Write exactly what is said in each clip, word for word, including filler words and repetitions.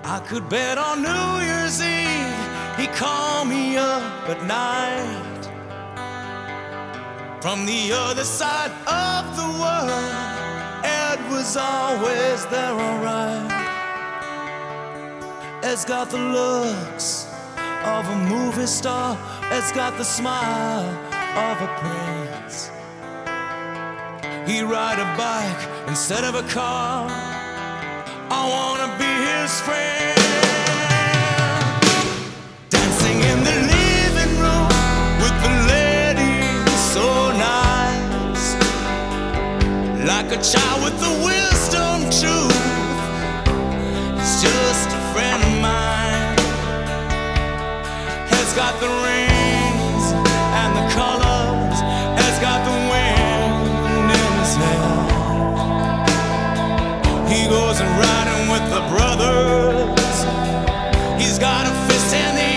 I could bet on New Year's Eve he'd call me up at night from the other side of the world. Ed was always there, alright. Ed's got the looks of a movie star. Ed's got the smile of a prince. He'd ride a bike instead of a car. I wanna be his friend. Dancing in the living room with the ladies, so nice. Like a child with the wisdom truth. He's just a friend of mine. He's got the rings and the colors. He's got the wind in his hair. He goes and riding with the brothers. He's got a fist in the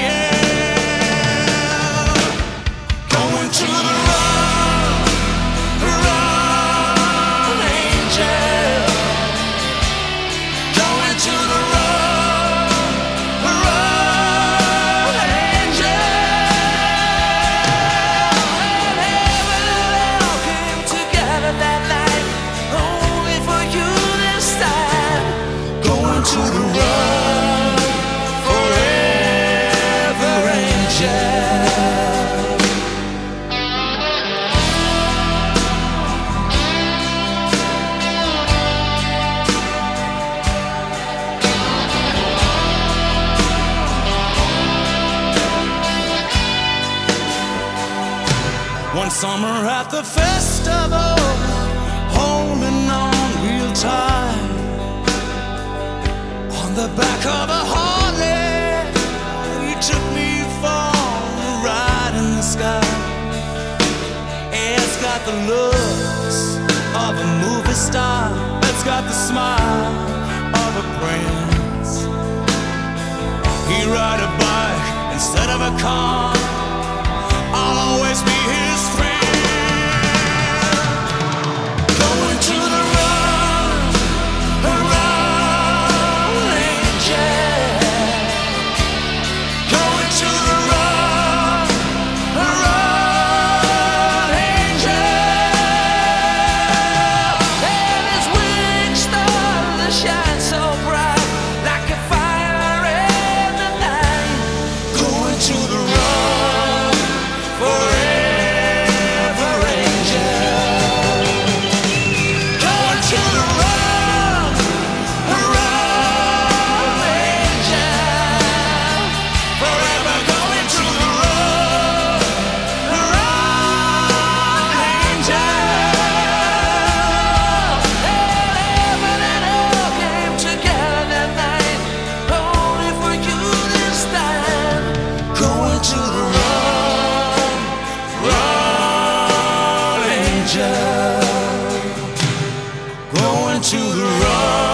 air. Going to the run, run, angel. Going to the run, run, angel. And heaven and hell came together that night, only for you this time. Going to the run, forever, angel. One summer at the festival, holding on real tight on the back of a Harley, you took me for a ride in the sky. It's got the looks of a movie star. It's got the smile of a prince. He ride a bike instead of a car. I'll always be his friend. Going to the run, run, angel. Going to the run, run, angel. And his wings start to shine so bright, like a fire in the night. Going to the run, forever, angel. Going to the run, run, angel. Forever going to the run, run, angel. And heaven and hell came together that night, only for you this time. Going to the run, run, angel. Going to the run.